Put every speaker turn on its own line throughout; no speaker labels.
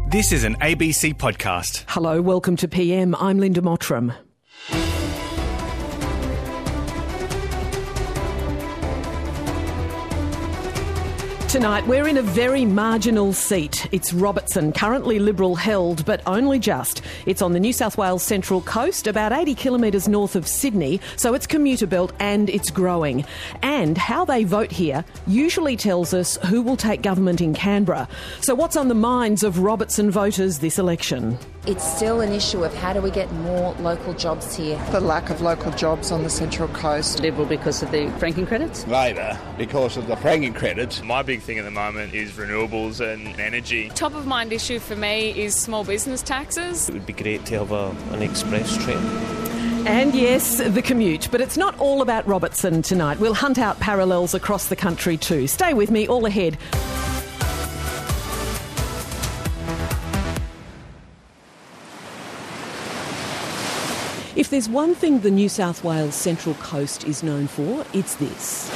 This is an ABC podcast.
Hello, welcome to PM. I'm Linda Mottram. Tonight, we're in a very marginal seat. It's Robertson, currently Liberal held, but only just. It's on the New South Wales Central Coast, about 80 kilometres north of Sydney, so it's commuter belt and it's growing. And how they vote here usually tells us who will take government in Canberra. So what's on the minds of Robertson voters this election?
It's still an issue of how do we get more local jobs here.
The lack of local jobs on the Central Coast.
Liberal because of the franking credits.
Labor because of the franking credits.
My big thing at the moment is renewables and energy.
Top of mind issue for me is small business taxes.
It would be great to have an express train.
And yes, the commute. But it's not all about Robertson tonight. We'll hunt out parallels across the country too. Stay with me, all ahead. If there's one thing the New South Wales Central Coast is known for, it's this.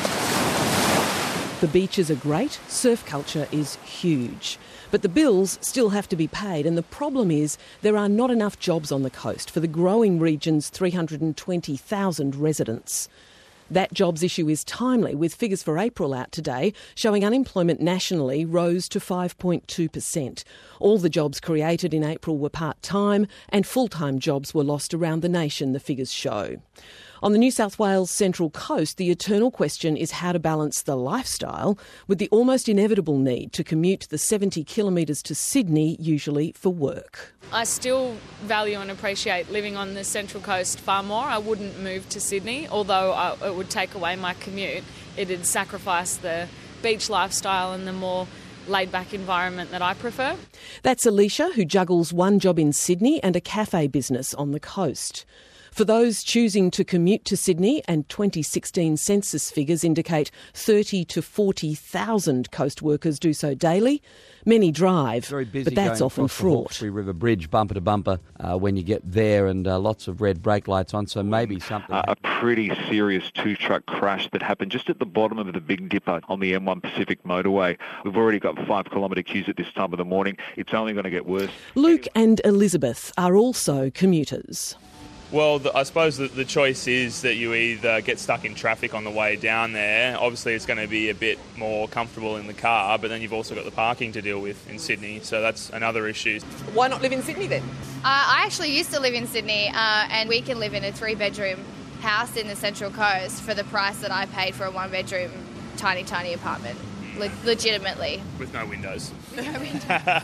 The beaches are great, surf culture is huge. But the bills still have to be paid, and the problem is there are not enough jobs on the coast for the growing region's 320,000 residents. That jobs issue is timely, with figures for April out today showing unemployment nationally rose to 5.2%. All the jobs created in April were part-time, and full-time jobs were lost around the nation, the figures show. On the New South Wales Central Coast, the eternal question is how to balance the lifestyle with the almost inevitable need to commute the 70 kilometres to Sydney, usually for work.
I still value and appreciate living on the Central Coast far more. I wouldn't move to Sydney, although it would take away my commute. It'd sacrifice the beach lifestyle and the more laid-back environment that I prefer. That's
Alicia, who juggles one job in Sydney and a cafe business on the coast. For those choosing to commute to Sydney, and 2016 census figures indicate 30 to 40,000 coast workers do so daily, many drive,
very busy,
but that's often fraught.
Hawkesbury River Bridge, bumper to bumper, when you get there, and lots of red brake lights on, so maybe something.
A pretty serious two-truck crash that happened just at the bottom of the Big Dipper on the M1 Pacific motorway. We've already got 5-kilometre queues at this time of the morning. It's only going to get worse.
Luke and Elizabeth are also commuters.
Well, I suppose the choice is that you either get stuck in traffic on the way down there. Obviously, it's going to be a bit more comfortable in the car, but then you've also got the parking to deal with in Sydney, so that's another issue.
Why not live in Sydney then?
I actually used to live in Sydney, and we can live in a 3-bedroom house in the Central Coast for the price that I paid for a 1-bedroom tiny apartment. Legitimately.
With no windows.
No windows.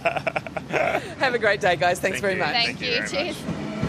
Have a great day, guys. Thanks very much.
Thank you. Cheers.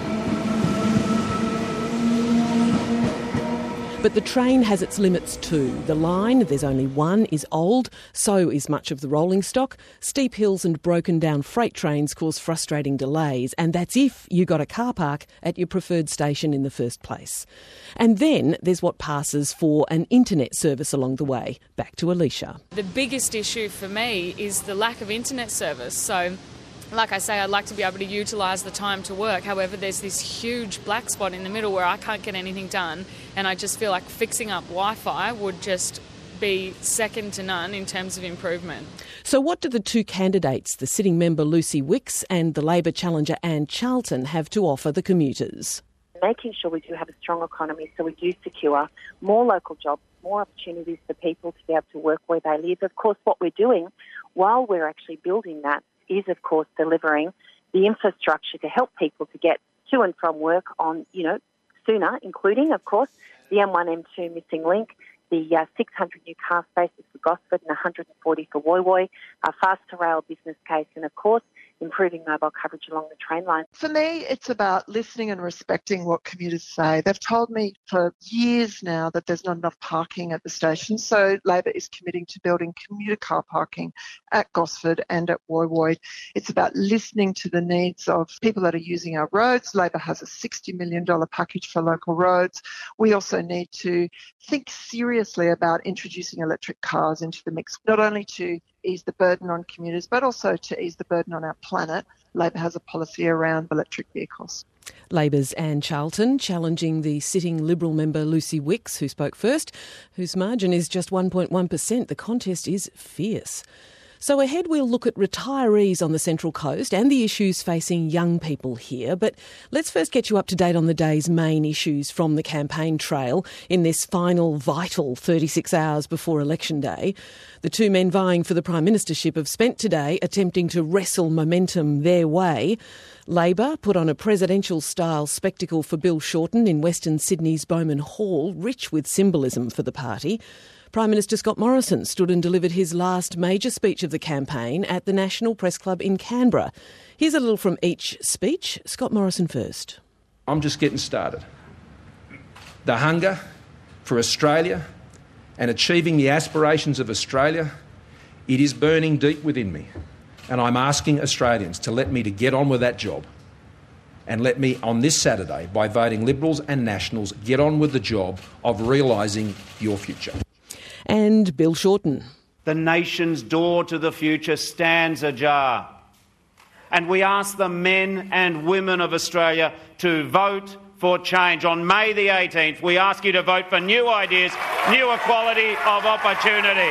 But the train has its limits too. The line, there's only one, is old, so is much of the rolling stock. Steep hills and broken down freight trains cause frustrating delays, and that's if you got a car park at your preferred station in the first place. And then there's what passes for an internet service along the way. Back to Alicia.
The biggest issue for me is the lack of internet service. So, like I say, I'd like to be able to utilise the time to work. However, there's this huge black spot in the middle where I can't get anything done, and I just feel like fixing up Wi-Fi would just be second to none in terms of improvement.
So what do the two candidates, the sitting member Lucy Wicks and the Labor challenger Anne Charlton, have to offer the commuters?
Making sure we do have a strong economy so we do secure more local jobs, more opportunities for people to be able to work where they live. Of course, what we're doing while we're actually building that is, of course, delivering the infrastructure to help people to get to and from work on, sooner, including, of course, the M1, M2 missing link, the 600 new car spaces for Gosford and 140 for Woy Woy, our faster rail business case, and, of course, improving mobile coverage along the train line.
For me, it's about listening and respecting what commuters say. They've told me for years now that there's not enough parking at the station, so Labor is committing to building commuter car parking at Gosford and at Woy Woy. It's about listening to the needs of people that are using our roads. Labor has a $60 million package for local roads. We also need to think seriously about introducing electric cars into the mix, not only to ease the burden on commuters, but also to ease the burden on our planet. Labor has a policy around electric vehicles.
Labor's Anne Charlton challenging the sitting Liberal member Lucy Wicks, who spoke first, whose margin is just 1.1%. The contest is fierce. So ahead we'll look at retirees on the Central Coast and the issues facing young people here. But let's first get you up to date on the day's main issues from the campaign trail in this final vital 36 hours before Election Day. The two men vying for the Prime Ministership have spent today attempting to wrestle momentum their way. Labor put on a presidential-style spectacle for Bill Shorten in Western Sydney's Bowman Hall, rich with symbolism for the party. Prime Minister Scott Morrison stood and delivered his last major speech of the campaign at the National Press Club in Canberra. Here's a little from each speech. Scott Morrison first.
I'm just getting started. The hunger for Australia and achieving the aspirations of Australia, it is burning deep within me. And I'm asking Australians to let me to get on with that job. And let me, on this Saturday, by voting Liberals and Nationals, get on with the job of realising your future.
And Bill Shorten.
The nation's door to the future stands ajar. And we ask the men and women of Australia to vote for change. On May the 18th, we ask you to vote for new ideas, new equality of opportunity.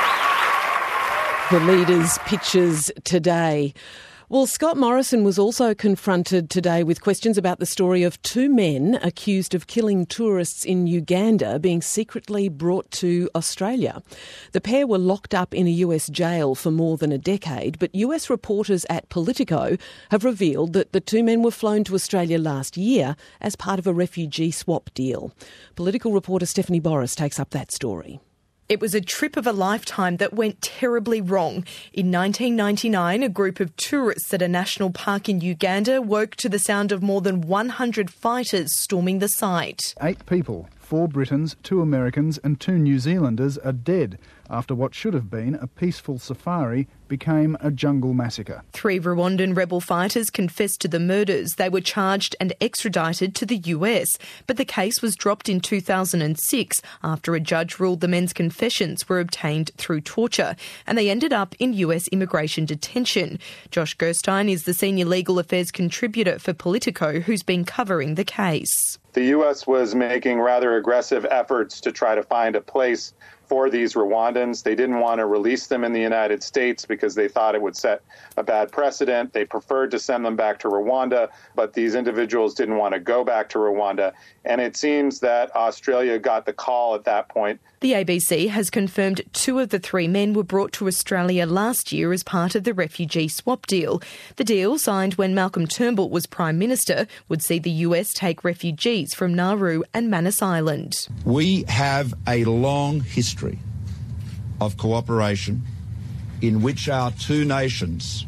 The leaders' pitches today. Well, Scott Morrison was also confronted today with questions about the story of two men accused of killing tourists in Uganda being secretly brought to Australia. The pair were locked up in a US jail for more than a decade, but US reporters at Politico have revealed that the two men were flown to Australia last year as part of a refugee swap deal. Political reporter Stephanie Boris takes up that story.
It was a trip of a lifetime that went terribly wrong. In 1999, a group of tourists at a national park in Uganda woke to the sound of more than 100 fighters storming the site.
8 people, 4 Britons, 2 Americans and 2 New Zealanders are dead after what should have been a peaceful safari became a jungle massacre.
3 Rwandan rebel fighters confessed to the murders. They were charged and extradited to the US, but the case was dropped in 2006 after a judge ruled the men's confessions were obtained through torture, and they ended up in US immigration detention. Josh Gerstein is the senior legal affairs contributor for Politico, who's been covering the case.
The US was making rather aggressive efforts to try to find a place for these Rwandans. They didn't want to release them in the United States because they thought it would set a bad precedent. They preferred to send them back to Rwanda, but these individuals didn't want to go back to Rwanda. And it seems that Australia got the call at that point.
The ABC has confirmed 2 of the 3 men were brought to Australia last year as part of the refugee swap deal. The deal, signed when Malcolm Turnbull was Prime Minister, would see the US take refugees from Nauru and Manus Island.
We have a long history of cooperation in which our two nations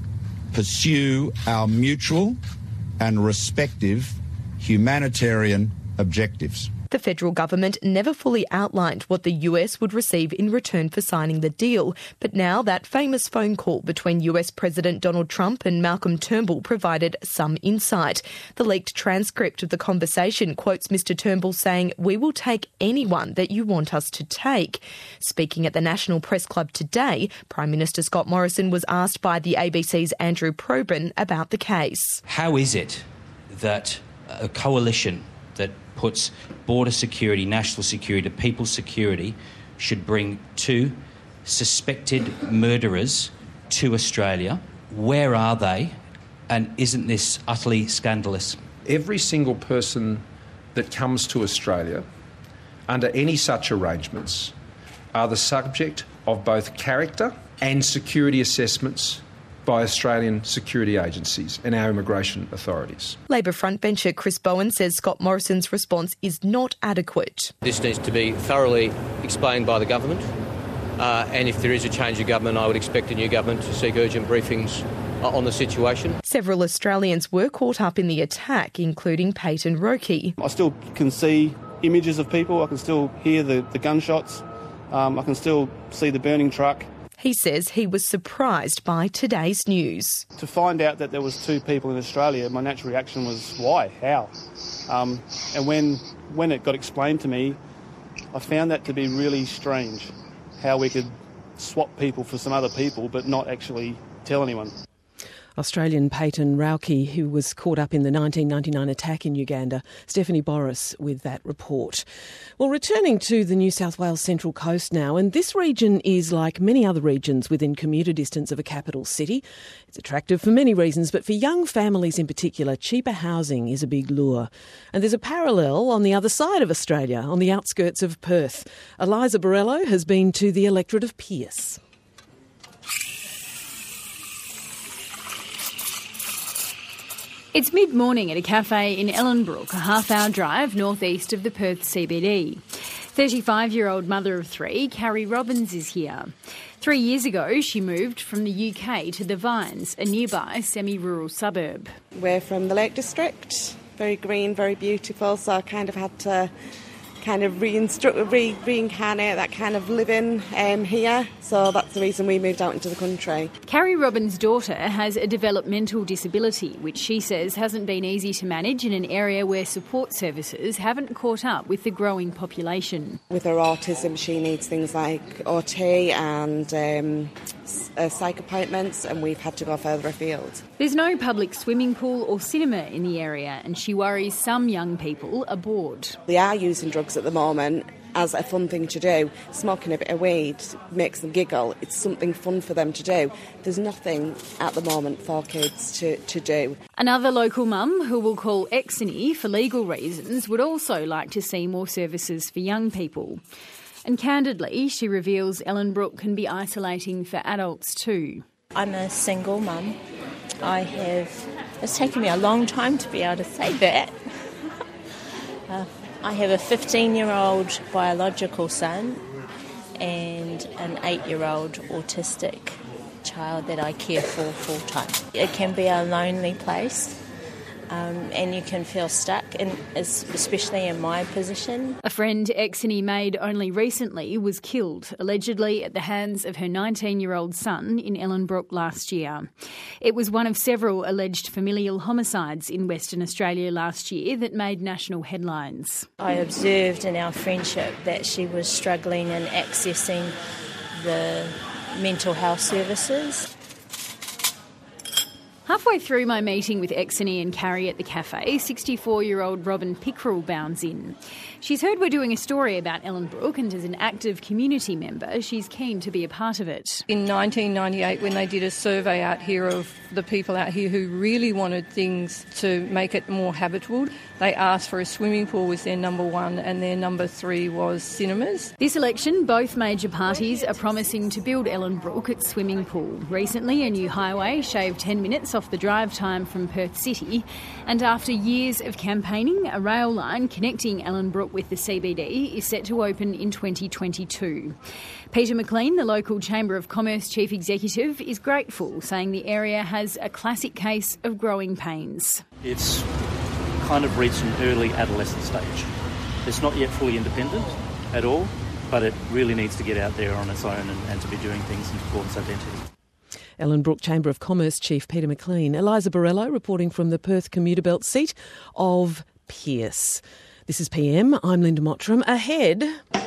pursue our mutual and respective humanitarian objectives.
The federal government never fully outlined what the US would receive in return for signing the deal, but now that famous phone call between US President Donald Trump and Malcolm Turnbull provided some insight. The leaked transcript of the conversation quotes Mr Turnbull saying, "We will take anyone that you want us to take." Speaking at the National Press Club today, Prime Minister Scott Morrison was asked by the ABC's Andrew Probyn about the case.
How is it that a coalition that puts border security, national security, people's security, should bring 2 suspected murderers to Australia? Where are they? And isn't this utterly scandalous?
Every single person that comes to Australia under any such arrangements are the subject of both character and security assessments by Australian security agencies and our immigration authorities.
Labor frontbencher Chris Bowen says Scott Morrison's response is not adequate.
This needs to be thoroughly explained by the government, and if there is a change of government, I would expect a new government to seek urgent briefings on the situation.
Several Australians were caught up in the attack, including Peyton Roki.
I still can see images of people, I can still hear the gunshots, I can still see the burning truck.
He says he was surprised by today's news.
To find out that there was 2 people in Australia, my natural reaction was, why? How? And when it got explained to me, I found that to be really strange, how we could swap people for some other people but not actually tell anyone.
Australian Peyton Rauke, who was caught up in the 1999 attack in Uganda. Stephanie Boris with that report. Well, returning to the New South Wales Central Coast now, and this region is like many other regions within commuter distance of a capital city. It's attractive for many reasons, but for young families in particular, cheaper housing is a big lure. And there's a parallel on the other side of Australia, on the outskirts of Perth. Eliza Borrello has been to the electorate of Pearce.
It's mid-morning at a cafe in Ellenbrook, a half-hour drive northeast of the Perth CBD. 35-year-old mother of three, Carrie Robbins, is here. 3 years ago, she moved from the UK to the Vines, a nearby semi-rural suburb.
We're from the Lake District, very green, very beautiful, so I kind of had to reincarnate that kind of living here, so that's the reason we moved out into the country.
Carrie Robbins' daughter has a developmental disability, which she says hasn't been easy to manage in an area where support services haven't caught up with the growing population.
With her autism, she needs things like OT and psych appointments, and we've had to go further afield.
There's no public swimming pool or cinema in the area, and she worries some young people are bored.
They are using drugs at the moment as a fun thing to do. Smoking a bit of weed makes them giggle. It's something fun for them to do. There's nothing at the moment for kids to do.
Another local mum, who will call Exony for legal reasons, would also like to see more services for young people. And candidly, she reveals Ellenbrook can be isolating for adults too.
I'm a single mum. It's taken me a long time to be able to say that. I have a 15-year-old biological son and an 8-year-old autistic child that I care for full-time. It can be a lonely place. And you can feel stuck, especially in my position.
A friend Exony made only recently was killed, allegedly at the hands of her 19-year-old son in Ellenbrook last year. It was one of several alleged familial homicides in Western Australia last year that made national headlines.
I observed in our friendship that she was struggling in accessing the mental health services.
Halfway through my meeting with Exony and Carrie at the cafe, 64-year-old Robin Pickrell bounds in. She's heard we're doing a story about Ellenbrook, and as an active community member, she's keen to be a part of it.
In 1998, when they did a survey out here of the people out here who really wanted things to make it more habitable, they asked for a swimming pool was their number one, and their number three was cinemas.
This election, both major parties are promising to build Ellenbrook its swimming pool. Recently, a new highway shaved 10 minutes off the drive time from Perth City, and after years of campaigning, a rail line connecting Ellenbrook with the CBD is set to open in 2022. Peter McLean, the local Chamber of Commerce Chief Executive, is grateful, saying the area has a classic case of growing pains.
It's kind of reached an early adolescent stage. It's not yet fully independent at all, but it really needs to get out there on its own and to be doing things in accordance with identity.
Ellenbrook Chamber of Commerce Chief Peter McLean. Eliza Borrello reporting from the Perth commuter belt seat of Pearce. This is PM. I'm Linda Mottram. Ahead,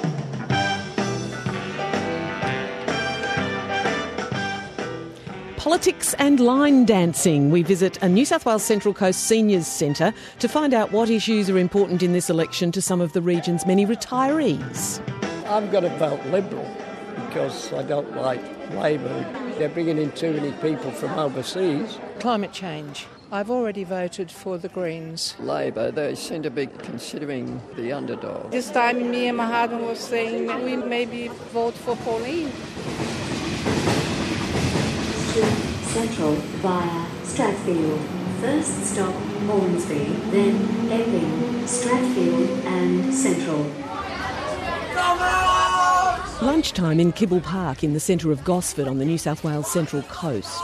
politics and line dancing. We visit a New South Wales Central Coast Seniors Centre to find out what issues are important in this election to some of the region's many retirees.
I'm going to vote Liberal because I don't like Labor. They're bringing in too many people from overseas.
Climate change. I've already voted for the Greens.
Labor, they seem to be considering the underdog.
This time me and my husband was saying we maybe vote for Pauline.
Central via Strathfield. First stop Hornsby, then Epping, Strathfield and Central.
Lunchtime in Kibble Park in the centre of Gosford on the New South Wales Central Coast.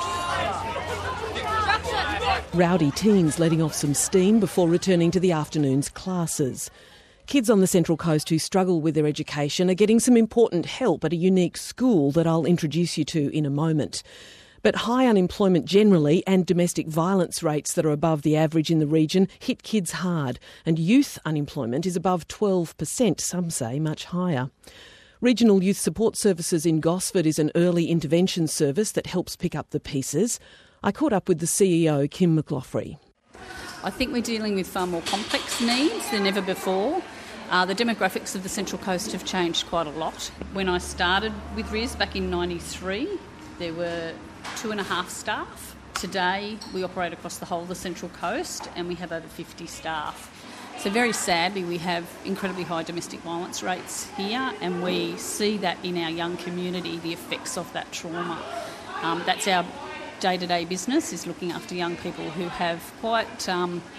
Rowdy teens letting off some steam before returning to the afternoon's classes. Kids on the Central Coast who struggle with their education are getting some important help at a unique school that I'll introduce you to in a moment. But high unemployment generally and domestic violence rates that are above the average in the region hit kids hard, and youth unemployment is above 12%, some say much higher. Regional Youth Support Services in Gosford is an early intervention service that helps pick up the pieces. I caught up with the CEO, Kim McLaughlin.
I think we're dealing with far more complex needs than ever before. The demographics of the Central Coast have changed quite a lot. When I started with RIS back in '93, there were 2.5 staff. Today, we operate across the whole of the Central Coast and we have over 50 staff. So very sadly, we have incredibly high domestic violence rates here, and we see that in our young community, the effects of that trauma. That's our day-to-day business, is looking after young people who have quite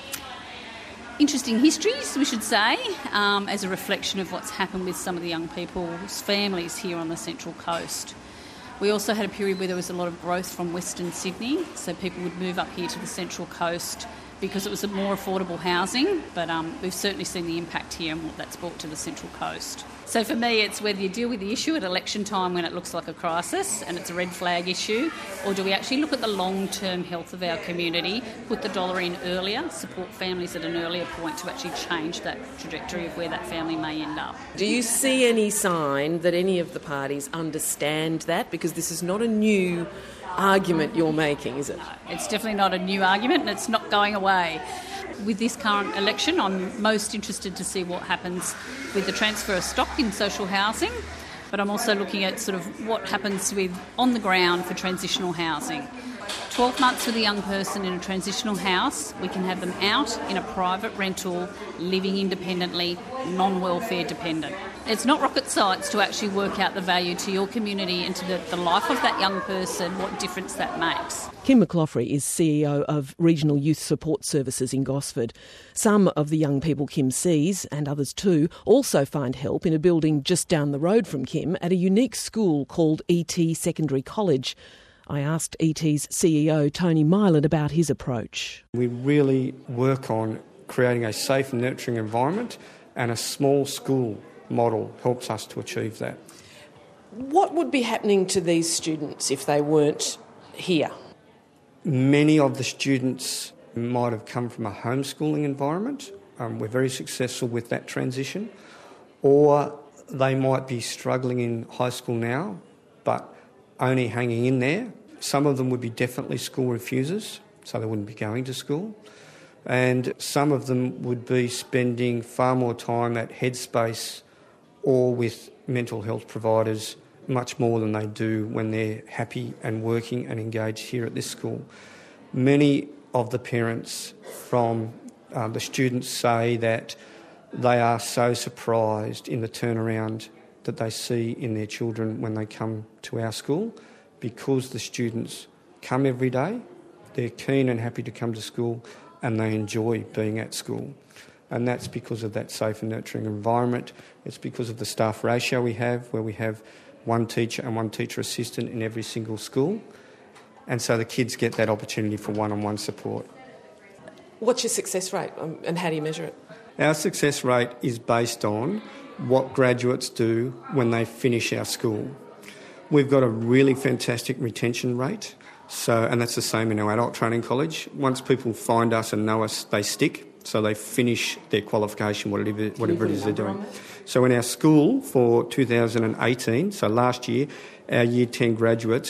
interesting histories, we should say, as a reflection of what's happened with some of the young people's families here on the Central Coast. We also had a period where there was a lot of growth from Western Sydney, so people would move up here to the Central Coast because it was a more affordable housing, but we've certainly seen the impact here and what that's brought to the Central Coast. So for me, it's whether you deal with the issue at election time when it looks like a crisis and it's a red flag issue, or do we actually look at the long-term health of our community, put the dollar in earlier, support families at an earlier point to actually change that trajectory of where that family may end up.
Do you see any sign that any of the parties understand that? Because this is not a new argument you're making, is it?
No, it's definitely not a new argument and it's not going away. With this current election, I'm most interested to see what happens with the transfer of stock in social housing, but I'm also looking at sort of what happens with on the ground for transitional housing. 12 months with a young person in a transitional house, we can have them out in a private rental, living independently, non-welfare dependent. It's not rocket science to actually work out the value to your community and to the life of that young person, what difference that makes.
Kim McLaughlin is CEO of Regional Youth Support Services in Gosford. Some of the young people Kim sees, and others too, also find help in a building just down the road from Kim at a unique school called ET Secondary College. I asked ET's CEO, Tony Mylan, about his approach.
We really work on creating a safe and nurturing environment, and a small school model helps us to achieve that.
What would be happening to these students if they weren't here?
Many of the students might have come from a homeschooling environment. We're very successful with that transition. Or they might be struggling in high school now, but only hanging in there. Some of them would be definitely school refusers, so they wouldn't be going to school. And some of them would be spending far more time at Headspace or with mental health providers, much more than they do when they're happy and working and engaged here at this school. Many of the parents from the students say that they are so surprised in the turnaround that they see in their children when they come to our school, because the students come every day, they're keen and happy to come to school, and they enjoy being at school. And that's because of that safe and nurturing environment. It's because of the staff ratio we have, where we have one teacher and one teacher assistant in every single school. And so the kids get that opportunity for one-on-one support.
What's your success rate and how do you measure it?
Our success rate is based on what graduates do when they finish our school. We've got a really fantastic retention rate, and that's the same in our adult training college. Once people find us and know us, they stick. So they finish their qualification, whatever it is they're doing. So in our school for 2018, so last year, our Year 10 graduates,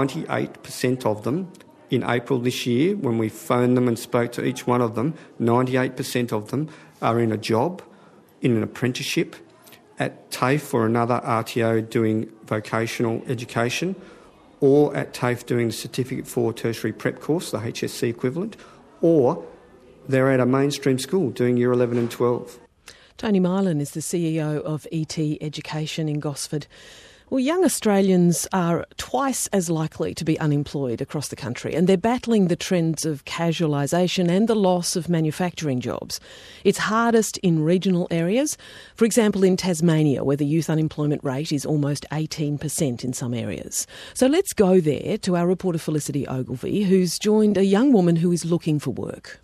98% of them, in April this year, when we phoned them and spoke to each one of them, 98% of them are in a job, in an apprenticeship, at TAFE or another RTO doing vocational education, or at TAFE doing the Certificate for Tertiary Prep course, the HSC equivalent, or they're at a mainstream school doing Year 11 and 12.
Tony Mylan is the CEO of ET Education in Gosford. Well, young Australians are twice as likely to be unemployed across the country, and they're battling the trends of casualisation and the loss of manufacturing jobs. It's hardest in regional areas, for example in Tasmania, where the youth unemployment rate is almost 18% in some areas. So let's go there to our reporter Felicity Ogilvie, who's joined a young woman who is looking for work.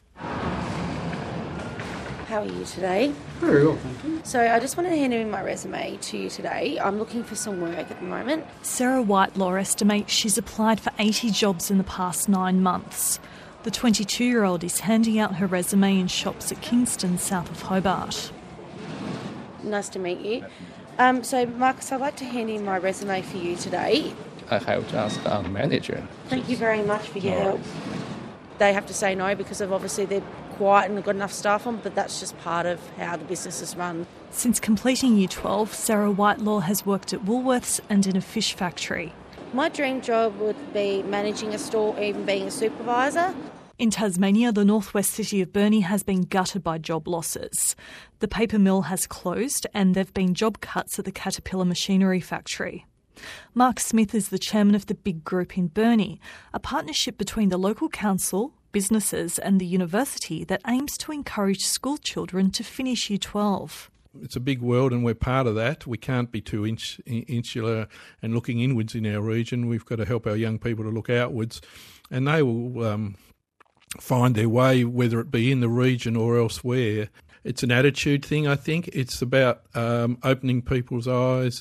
How are you today?
Very well, thank you.
So I just wanted to hand in my resume to you today. I'm looking for some work at the moment.
Sarah Whitelaw estimates she's applied for 80 jobs in the past 9 months. The 22-year-old is handing out her resume in shops at Kingston, south of Hobart.
Nice to meet you. So Marcus, I'd like to hand in my resume for you today.
I have to ask our manager.
Thank you very much for your help. They have to say no because of obviously they're quiet and they've got enough staff on, but that's just part of how the business is run.
Since completing Year 12, Sarah Whitelaw has worked at Woolworths and in a fish factory.
My dream job would be managing a store, even being a supervisor.
In Tasmania, the northwest city of Burnie has been gutted by job losses. The paper mill has closed and there have been job cuts at the Caterpillar machinery factory. Mark Smith is the chairman of the Big Group in Burnie, a partnership between the local council, businesses and the university that aims to encourage school children to finish Year 12.
It's a big world and we're part of that. We can't be too insular and looking inwards in our region. We've got to help our young people to look outwards, and they will find their way, whether it be in the region or elsewhere. It's an attitude thing, I think. It's about opening people's eyes.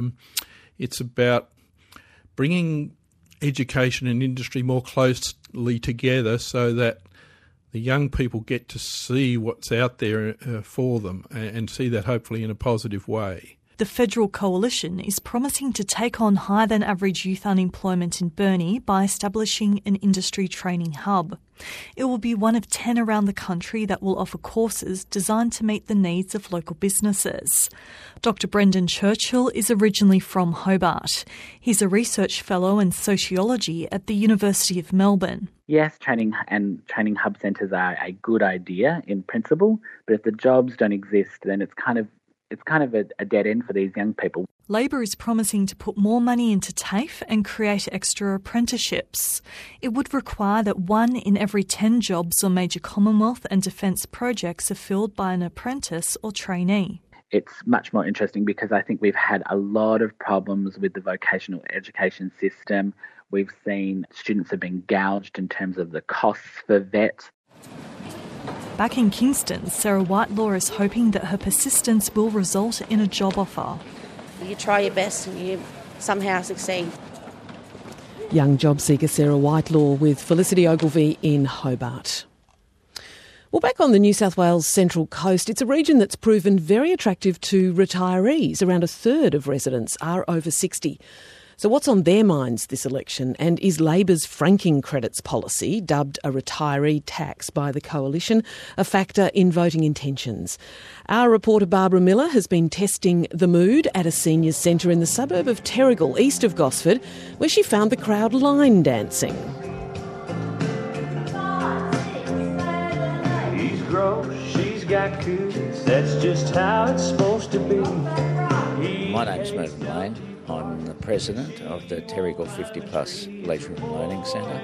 It's about bringing education and industry more closely together so that the young people get to see what's out there for them and see that hopefully in a positive way.
The federal coalition is promising to take on higher than average youth unemployment in Burnie by establishing an industry training hub. It will be one of 10 around the country that will offer courses designed to meet the needs of local businesses. Dr. Brendan Churchill is originally from Hobart. He's a research fellow in sociology at the University of Melbourne.
Yes, training hub centres are a good idea in principle, but if the jobs don't exist, then it's kind of a dead end for these young people.
Labor is promising to put more money into TAFE and create extra apprenticeships. It would require that 1 in every 10 jobs on major Commonwealth and defence projects are filled by an apprentice or trainee.
It's much more interesting because I think we've had a lot of problems with the vocational education system. We've seen students have been gouged in terms of the costs for VET.
Back in Kingston, Sarah Whitelaw is hoping that her persistence will result in a job offer.
You try your best and you somehow succeed.
Young job seeker Sarah Whitelaw with Felicity Ogilvie in Hobart. Well, back on the New South Wales Central Coast, it's a region that's proven very attractive to retirees. Around a third of residents are over 60. So what's on their minds this election, and is Labor's franking credits policy, dubbed a retiree tax by the Coalition, a factor in voting intentions? Our reporter Barbara Miller has been testing the mood at a seniors centre in the suburb of Terrigal, east of Gosford, where she found the crowd line dancing.
He's gross, she's got cooties, that's just how it's supposed to be.
My name's Mervyn Lane. I'm the president of the Terrigal 50 Plus Leisure and Learning Centre.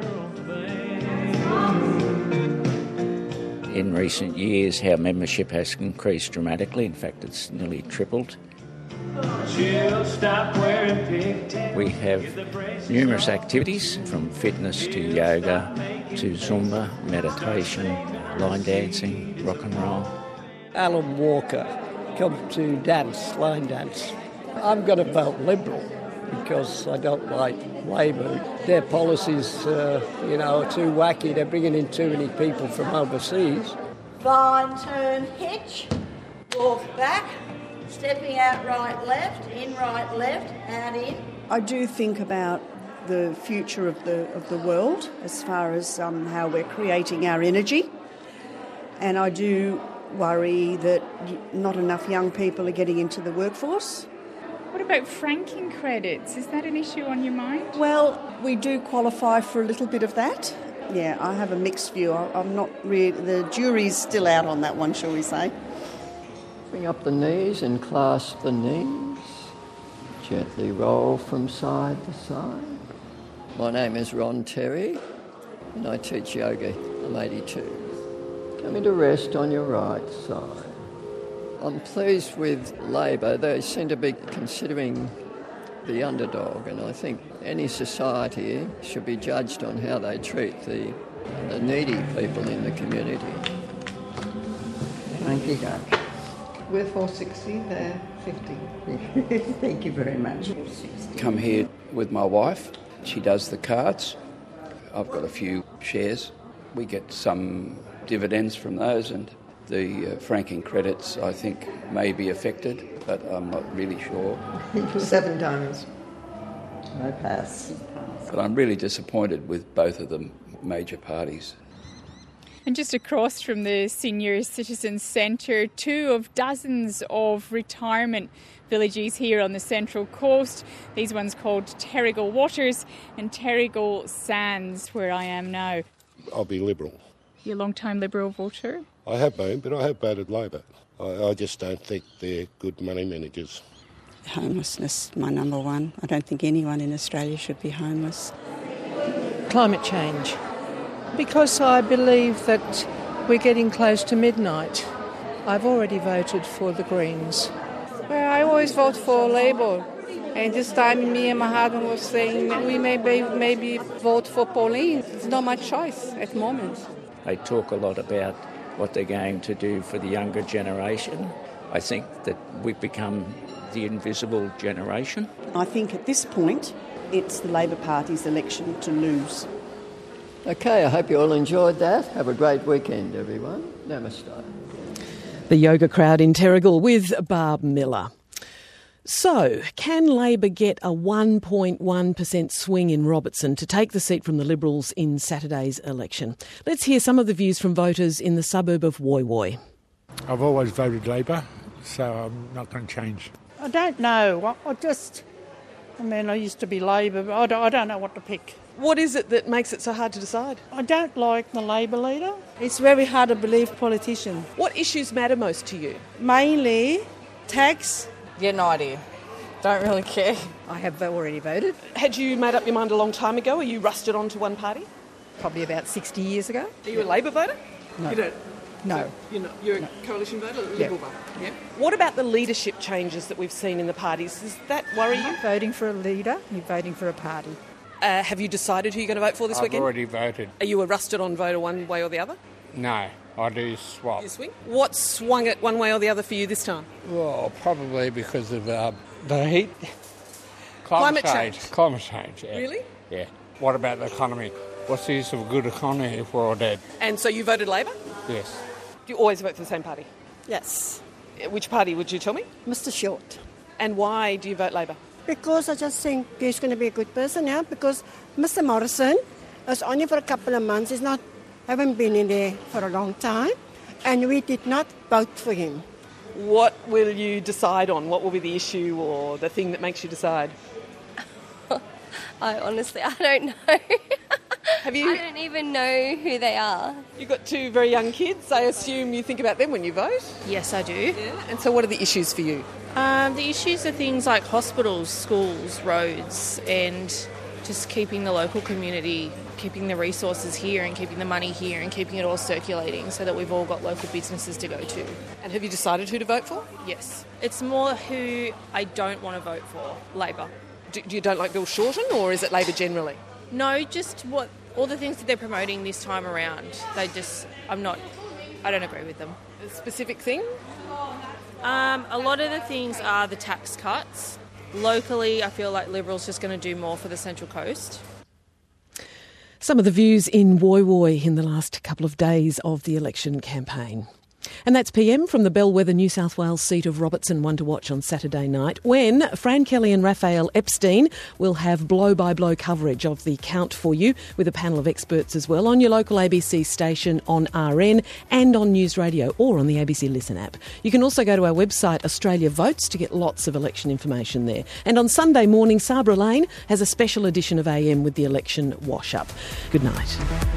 In recent years, our membership has increased dramatically. In fact, it's nearly tripled. We have numerous activities, from fitness to yoga to Zumba, meditation, line dancing, rock and roll.
Alan Walker, come to dance, line dance. I'm going to vote Liberal because I don't like Labor. Their policies, are too wacky. They're bringing in too many people from overseas.
Fine turn, hitch, walk back, stepping out right, left, in right, left, out in.
I do think about the future of the world as far as how we're creating our energy, and I do worry that not enough young people are getting into the workforce.
What about franking credits? Is that an issue on your mind?
Well, we do qualify for a little bit of that. Yeah, I have a mixed view. I'm not really... The jury's still out on that one, shall we say.
Bring up the knees and clasp the knees. Gently roll from side to side. My name is Ron Terry and I teach yoga. I'm 82. Come into rest on your right side. I'm pleased with Labor. They seem to be considering the underdog, and I think any society should be judged on how they treat the needy people in the community.
Thank you, Doug. We're 460, they're 50. Thank you very much.
Come here with my wife. She does the cards. I've got a few shares. We get some dividends from those, and the franking credits, I think, may be affected, but I'm not really sure.
7 times.
I pass.
But I'm really disappointed with both of the major parties.
And just across from the Senior Citizen Centre, 2 of dozens of retirement villages here on the Central Coast. These ones called Terrigal Waters and Terrigal Sands, where I am now.
I'll be Liberal.
You're a long-time Liberal voter?
I have been, but I have voted Labor. I just don't think they're good money managers.
Homelessness, my number one. I don't think anyone in Australia should be homeless.
Climate change. Because I believe that we're getting close to midnight. I've already voted for the Greens.
Well, I always vote for Labour. And this time me and my husband was saying we maybe vote for Pauline. It's not much choice at the moment.
They talk a lot about what they're going to do for the younger generation. I think that we've become the invisible generation.
I think at this point it's the Labor Party's election to lose.
Okay, I hope you all enjoyed that. Have a great weekend, everyone. Namaste.
The yoga crowd in Terrigal with Barb Miller. So, can Labor get a 1.1% swing in Robertson to take the seat from the Liberals in Saturday's election? Let's hear some of the views from voters in the suburb of Woy Woy.
I've always voted Labor, so I'm not going to change.
I don't know. I used to be Labor, but I don't know what to pick.
What is it that makes it so hard to decide?
I don't like the Labor leader.
It's very hard to believe politicians.
What issues matter most to you?
Mainly tax.
Yeah, no idea. Don't really care.
I have already voted.
Had you made up your mind a long time ago? Are you rusted onto one party?
Probably about 60 years ago.
Are you a Labor voter?
No.
You don't?
No.
You're a coalition voter, a Liberal voter? Yeah. What about the leadership changes that we've seen in the parties? Does that worry you?
You're not voting for a leader, you're voting for a party.
Have you decided who you're going to vote for this weekend?
I've already voted.
Are you a rusted-on voter one way or the other?
No, I do swap.
You swing? What swung it one way or the other for you this time?
Well, probably because of the heat.
Climate change.
Climate change, yeah.
Really?
Yeah. What about the economy? What's the use of a good economy if we're all dead?
And so you voted Labor?
Yes.
Do you always vote for the same party?
Yes.
Which party would you tell me?
Mr. Short.
And why do you vote Labor?
Because I just think he's going to be a good person now, because Mr. Morrison is only for a couple of months. Haven't been in there for a long time, and we did not vote for him.
What will you decide on? What will be the issue or the thing that makes you decide?
I don't know.
Have you?
I don't even know who they are.
You've got 2 very young kids. I assume you think about them when you vote?
Yes, I do.
Yeah. And so what are the issues for you?
The issues are things like hospitals, schools, roads, and just keeping the local community, keeping the resources here and keeping the money here and keeping it all circulating so that we've all got local businesses to go to.
And have you decided who to vote for?
Yes. It's more who I don't want to vote for, Labor.
You don't like Bill Shorten, or is it Labor generally?
No, just all the things that they're promoting this time around. I don't agree with them.
A specific thing?
A lot of the things are the tax cuts. Locally, I feel like Liberals just going to do more for the Central Coast.
Some of the views in Woy Woy in the last couple of days of the election campaign. And that's PM from the Bellwether New South Wales seat of Robertson, one to watch on Saturday night, when Fran Kelly and Raphael Epstein will have blow-by-blow coverage of the count for you, with a panel of experts as well, on your local ABC station, on RN and on News Radio, or on the ABC Listen app. You can also go to our website, Australia Votes, to get lots of election information there. And on Sunday morning, Sabra Lane has a special edition of AM with the election wash-up. Good night.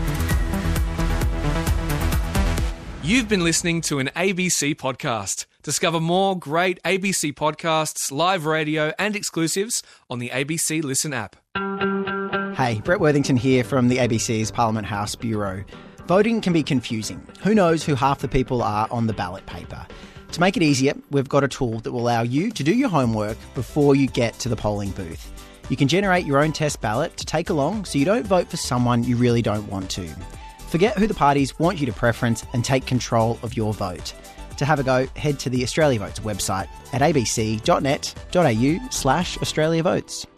You've been listening to an ABC podcast. Discover more great ABC podcasts, live radio and exclusives on the ABC Listen app.
Hey, Brett Worthington here from the ABC's Parliament House Bureau. Voting can be confusing. Who knows who half the people are on the ballot paper? To make it easier, we've got a tool that will allow you to do your homework before you get to the polling booth. You can generate your own test ballot to take along so you don't vote for someone you really don't want to. Forget who the parties want you to preference and take control of your vote. To have a go, head to the Australia Votes website at abc.net.au/AustraliaVotes.